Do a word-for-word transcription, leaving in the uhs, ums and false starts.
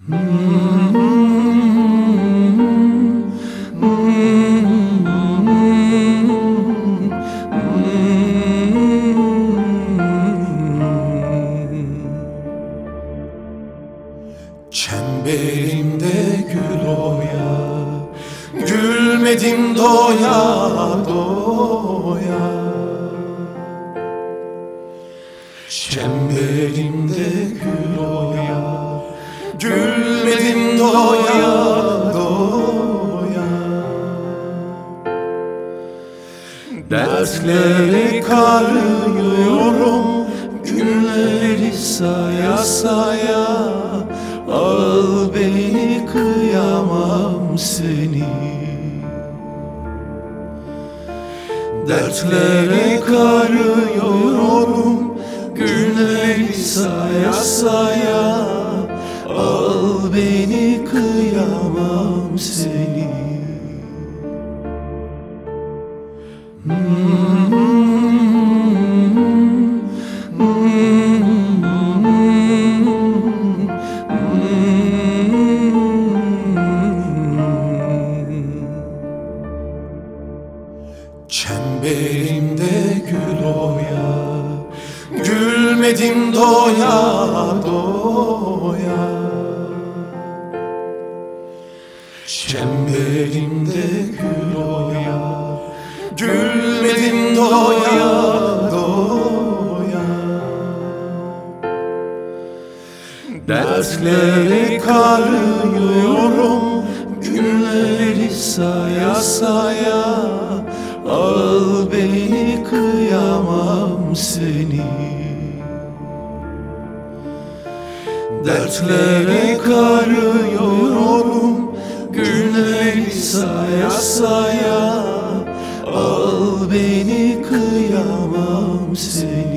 Çemberimde gül oya, gülmedim doya doya. Çemberimde gül oya, gülmedim doya doya. Dertlere karıyorum, günleri saya saya. Al beni, kıyamam seni. Dertlere karıyorum, günleri saya saya. Al beni, kıyamam seni. Çemberimde gül oya, gülmedim doya doya. Çemberimde gül oya, gülmedim doya doya. Dertlere karıyorum, günleri saya saya. Al beni, kıyamam seni. Dertlere karıyorum, günleri saya saya. Al beni, kıyamam seni.